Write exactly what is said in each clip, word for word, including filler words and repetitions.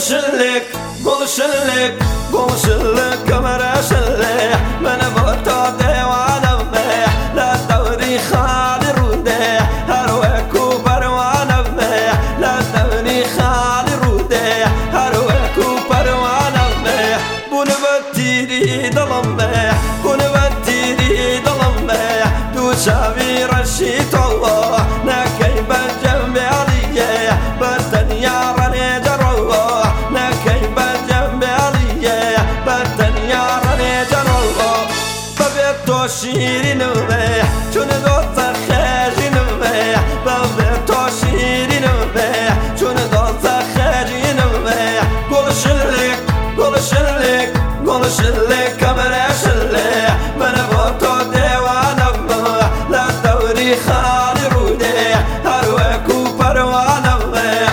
شلك قول شلك قول شلك كمرة شلك من بطا ديوانا بيح لا دوري خالي روديح هرويكو بروانا بيح لا دوري خالي روديح هرويكو بروانا بيح بون بتيري ظلم بيح بون بتيري ظلم بيح دو شابي رشيت الله ناكي بجنبي عليا بطن يارني جروح ناكي بجنبي عليا بطن يارني جروح ببيتو شيري نبيح شون دوت خاجي نبيح ببيتو شيري نبيح شون دوت خاجي نبيح قول شلك قول شلك قول شلك كمرة شلك من بطو ديوانا بيح لا دوري خالي روديح هرويكو بروانا بيح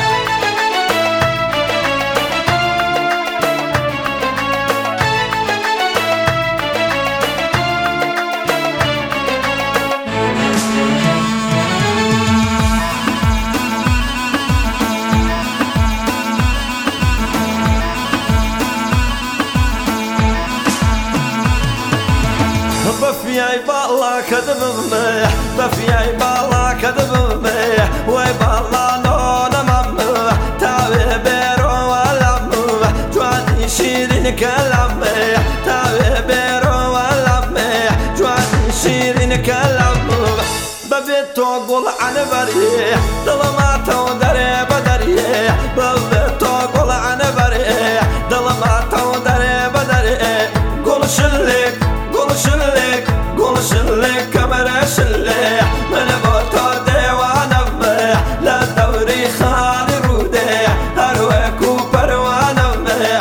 بفي عبالله كذب مميح بفي عبالله كذب مميح وعبالله لونه مميح تاوي بيرو ولا مميح جواني شيرين كلام مميح تاوي بيرو ولا مميح جواني شيرين كلام مميح ببيتو قول عن بريح ظلماته دري بدريح ببيتو قول عن بريح ظلماته دري بدريح قول شلك قول شلك قول شلك كمرة شلك من بطا ديوانا بيح لا دوري خالي روديح هرويكو بروانا بيح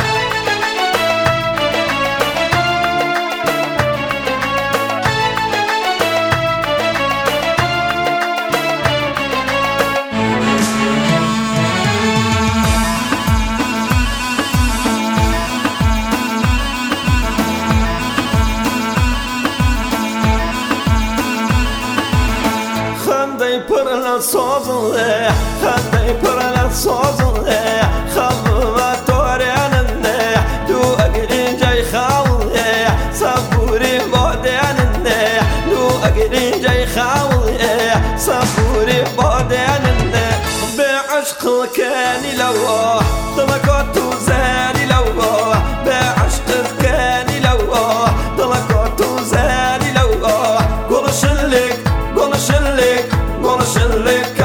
خندي پرلا سوزله خندي پرلا سوزله خلوا توريننه دو اگرین جای خاله صبوری بادننه دو اگرین جای خاله صبوری بادننه بعشق كاني لو طلقت زاني لو بعشق كاني لو طلقت زاني لو قول شلك قول شلك قول شلك